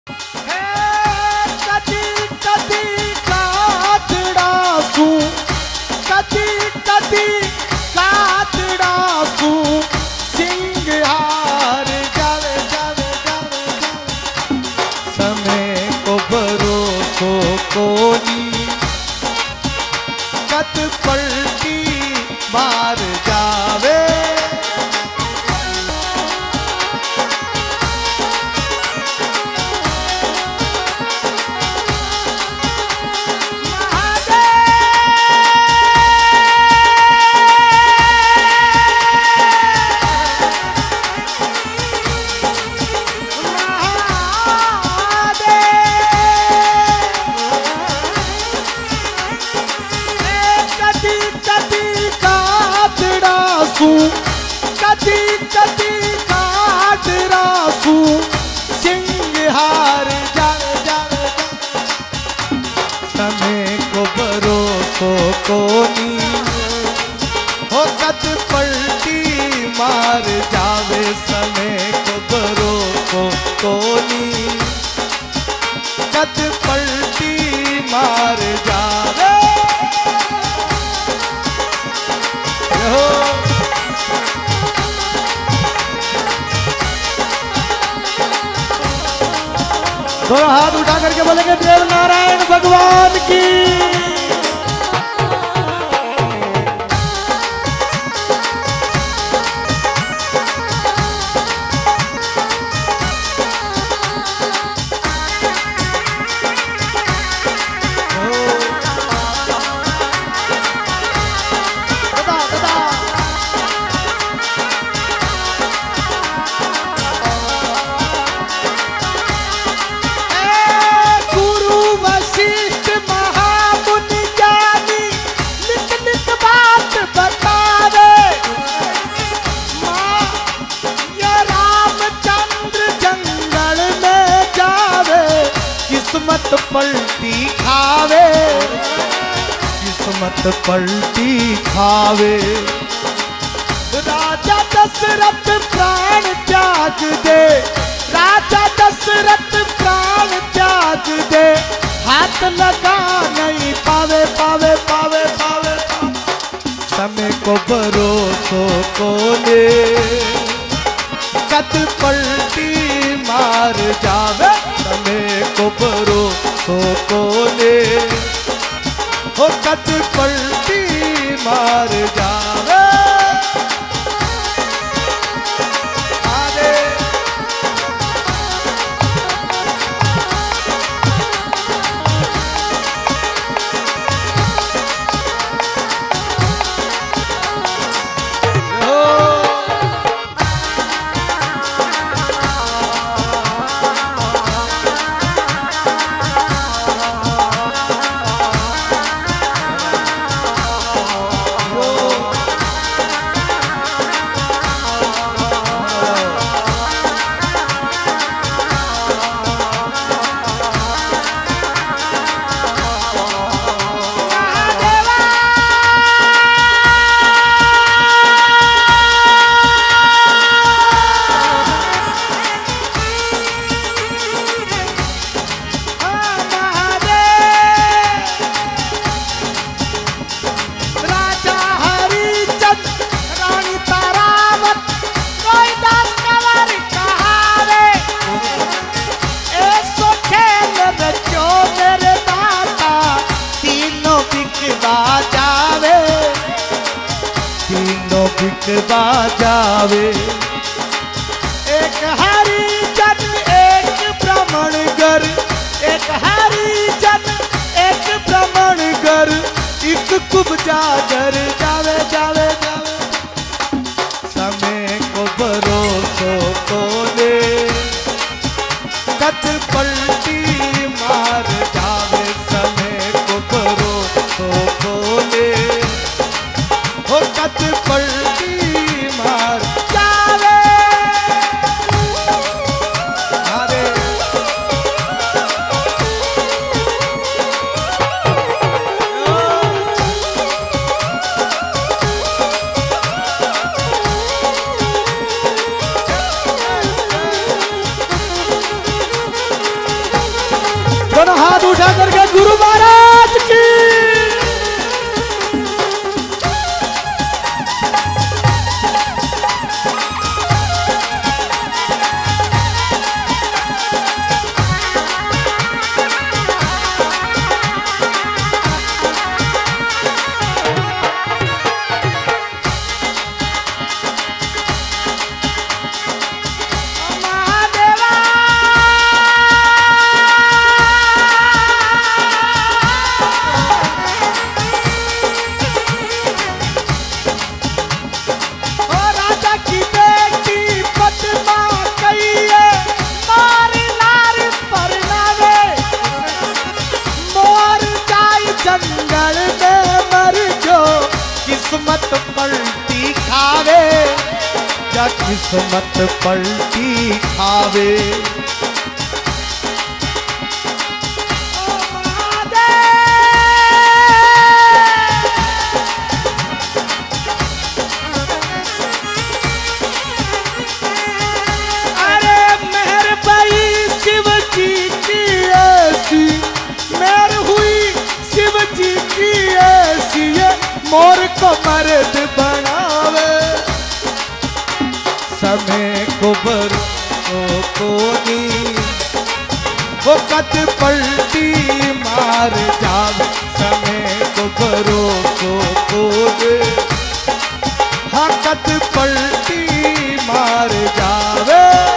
कदी कदी कातड़ा सू, कदी कदी कातड़ा सू, सिंगार जावे जावे जावे जावे, समय को भरोसो कोनी, कद पलटी मार जावे। कदी कदी काट रासू, सिंगार जावे जावे, समय को भरोसो कोनी, हो कद पलटी मार जावे, समय को भरोसो कोनी, कद पलटी मार जावे। दोनों हाथ उठा करके बोलेंगे देव नारायण भगवान की। किस्मत पलटी खावे, किस्मत पलटी खावे, राजा दशरथ प्राण त्याग दे, राजा दशरथ प्राण त्याग दे, हाथ लगा नहीं पावे पावे पावे पावे, समय को भरोसो कोने, कद पलटी मार जावे, समय को भरोसो कोने, हो कद पलटी मार जावे। बिकवा जावे, एक हरिजन एक ब्राह्मणगर, एक हरिजन एक ब्राह्मणगर, एक कुब्जा डर जावे जावे जावे, समय को भरोसो कोने, कद पलटी मार जावे, समय को भरोसो कोने, हो कद पलटी मार जावे। किस्मत पलटी खावे, या किस्मत पलटी खावे। अरे मेहरबाई शिव जी की ऐसी, मेहर हुई शिव जी की ऐसी, मोर को मर्द बनावे, समय को बरसों कोनी, वो कद पलटी मार जावे, समय को भरोसों कोनी, हाँ कद पलटी मार जावे।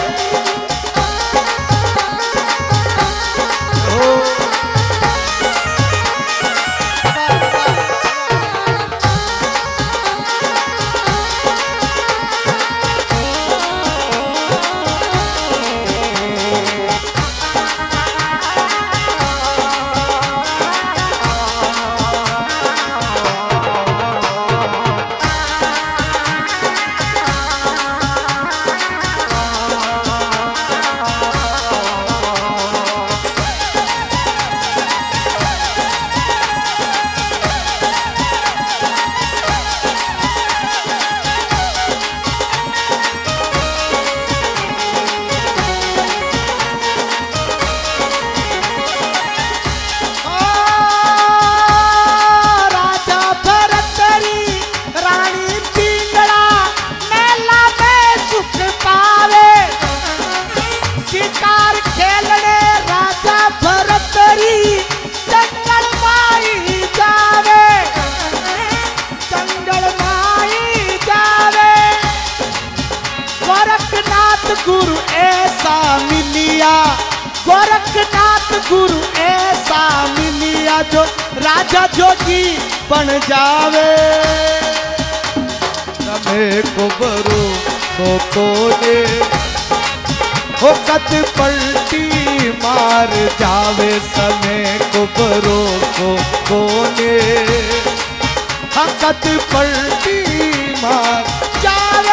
गुरु ऐसा मिलिया, गोरखनाथ गुरु ऐसा मिलिया, जो राजा जोगी बन जावे, समय को भरोसों कोने, वो कद पलटी मार जावे, समय को भरोसों कोने, हाँ कद पलटी मार जावे।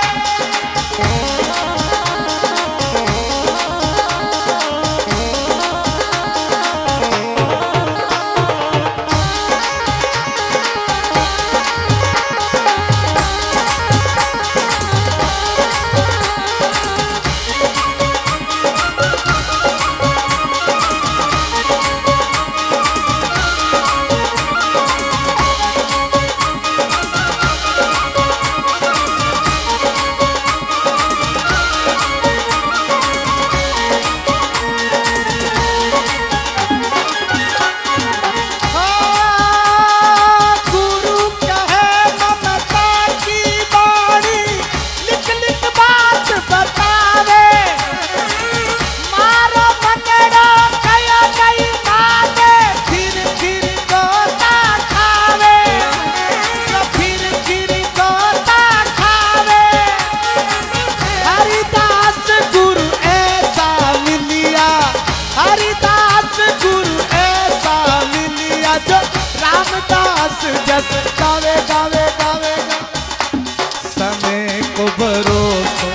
जस गावे गावे गावे समय को भरोसा,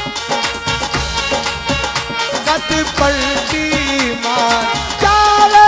कद पलटी मार जावे।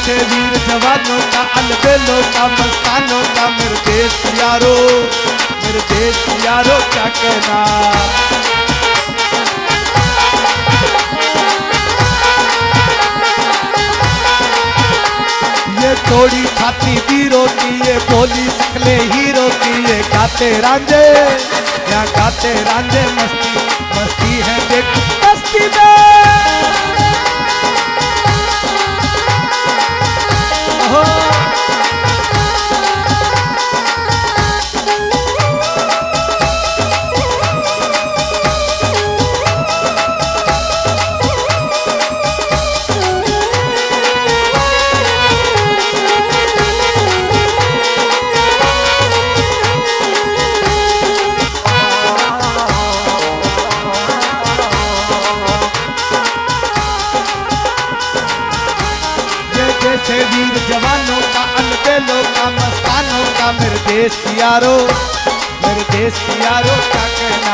जैसे वीर जवानों का, अलबेलों का, मस्तानों का, मेरे देश यारो, मेरे देश यारो क्या कहना। ये तोड़ी छाती वीरों की, ये बोली सकले हीरो की, ये गाते रांझे, यहाँ गाते रांझे, मस्ती मस्ती है देख मस्ती में। जैसे वीर जवानों का, अलबेलों का, मस्तानों का, मेरे देश की यारो, मेरे देश की यारो क्या कहना।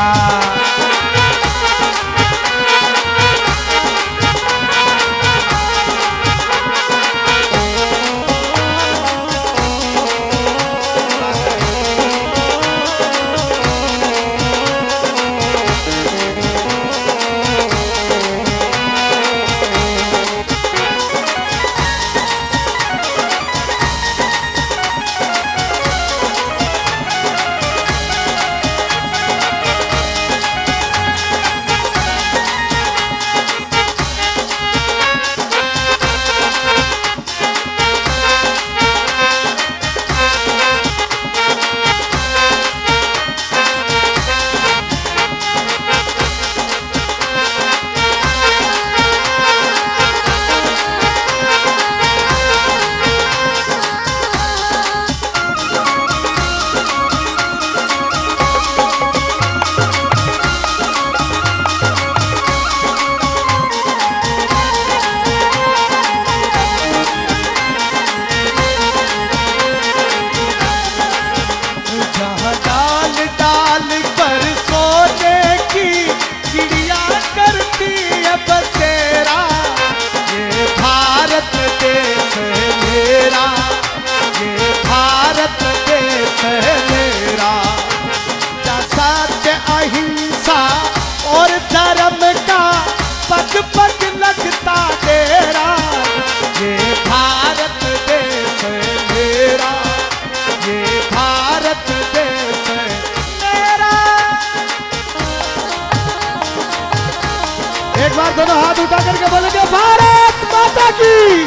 एक बार दोनों हाथ उठा करके बोलेंगे भारत माता की,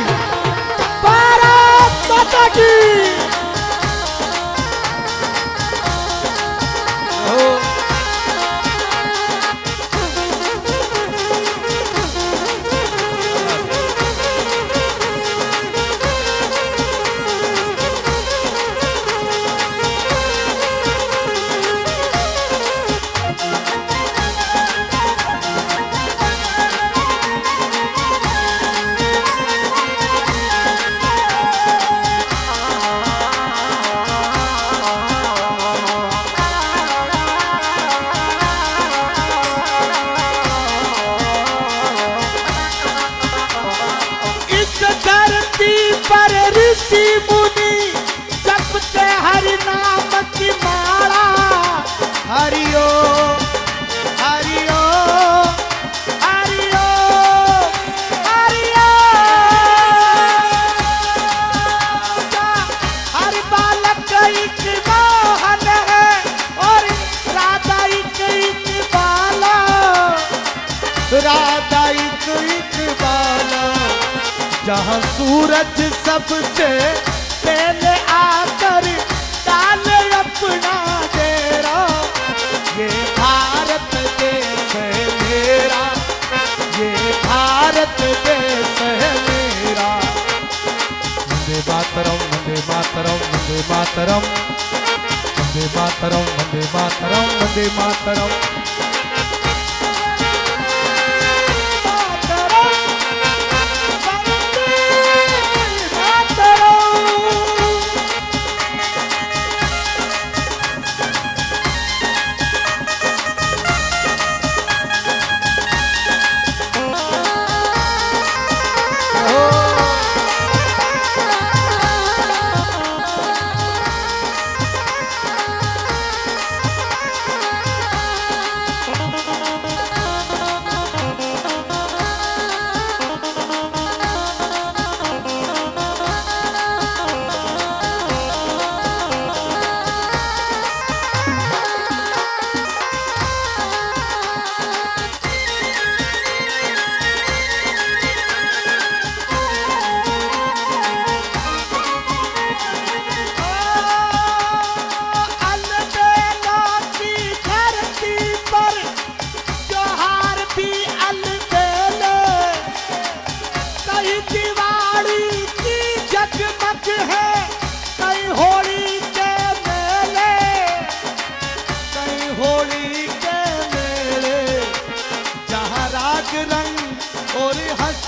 भारत माता की। पर ऋषि मुनि जपते हरि नाम की माला, हरिओ हरिओ हरिओ हरिओ। हर बालक एक मोहन है और राधा एक बाला, राधा एक बाला। जहाँ सूरज सबसे पहले आकर डाले अपना डेरा, ये भारत देश है मेरा, ये भारत देश है मेरा। वंदे मातरम वंदे मातरम वंदे मातरम वंदे मातरम वंदे मातरम वंदे मातरम।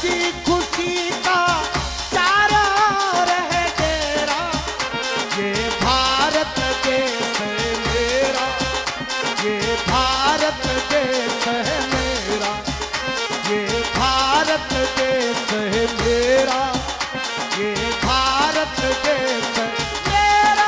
हंसी खुशी का चारा रहे तेरा, ये भारत देश है मेरा, ये भारत देश है मेरा, ये भारत देश है मेरा, ये भारत देश है मेरा।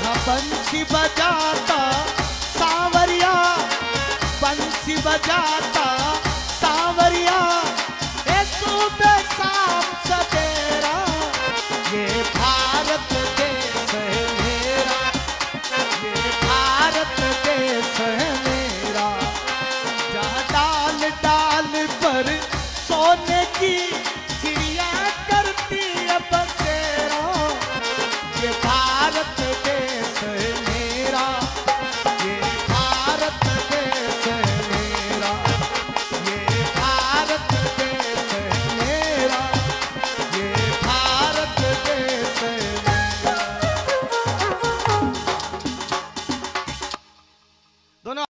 बंसी बजाता सांवरिया, बंसी बजाता